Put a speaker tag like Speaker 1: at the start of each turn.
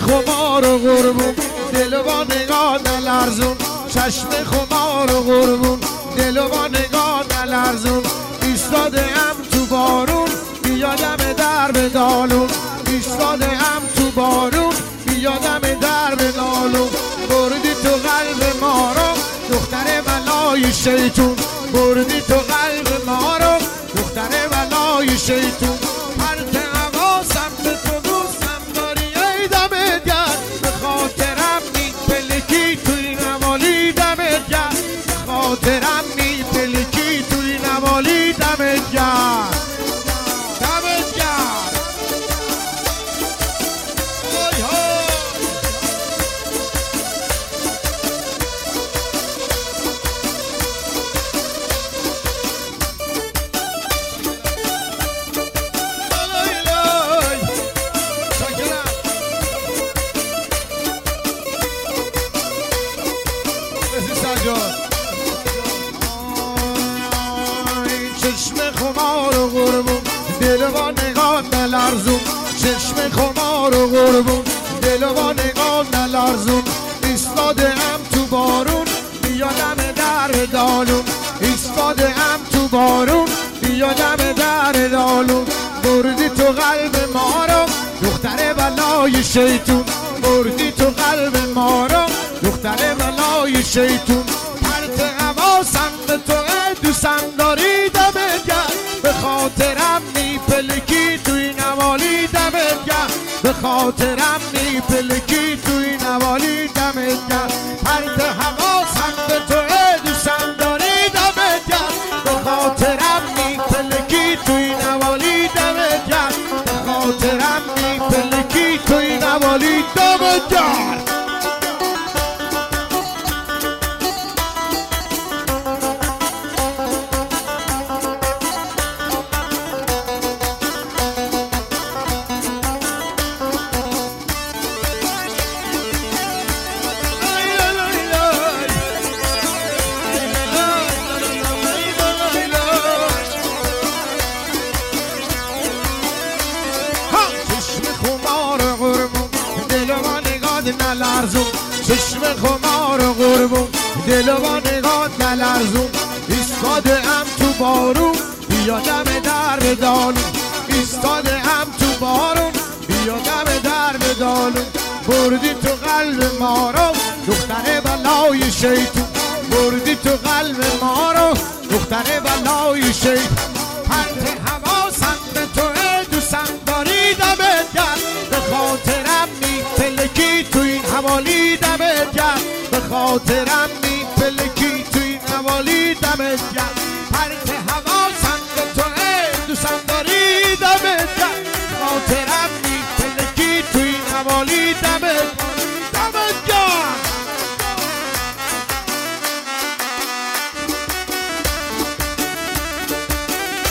Speaker 1: خمار و قربون دل و نگاه نلرزون، چشم خمار و قربون دل و نگاه نلرزون. ایستاده ام تو بارون بیادم در به دالون، ایستاده ام تو بارون بیادم در به دالون. بردی تو قلب ما رو دختر بلای شیطون، بردی تو قلب ما رو دختر بلای شیطون. پرت حواسم به تو دوستم داری ای دمت گرم، به خاطرم میپلکی توی نوالی دمت گرم، به خاطرم میپلکی توی نوالی دمت گرم دمت گرم. اوی ها چشم خمار و قربون دل و نگاه نلرزون، چشم خمار و قربون دل و نگاه نلرزون. ایستاده ام تو بارون بیادم در دالون، ایستاده ام تو بارون بیادم در دالون. بردی تو قلب ما رو دختر بلای شیطون، بردی تو قلب ما رو دختر بلای شیطون. پرت حواسم به تو دوستم داری دمت گرم، به خاطرم میپلکی توی نوالی دمت گرم، به خاطرم میپلکی توی نوالی دمت گرم. پرت حواسم به تو دوستم داری دمت گرم، به خاطرم میپلکی توی نوالی دمت گرم، به خاطرم میپلکی توی نوالی دمت گرم. نلرزون چشم خمار و قربون دل و نگاه نلرزون. ایستاده ام تو بارون بیادم در به دالون، ایستاده ام تو بارون بیادم در به دالون. بردی تو قلب ما رو دختر بلای شیطون، بردی تو قلب ما رو دختر بلای شیطون. پرت حواسم به تو دوستم داری دمت گرم، به خاطرم میپلکی توی این حوالی دمت گرم، به خاطرم میپلکی توی این حوالی دمت گرم. پرت حواسم به تو دوستم داری دمت گرم، به خاطرم میپلکی توی این حوالی دمت گرم.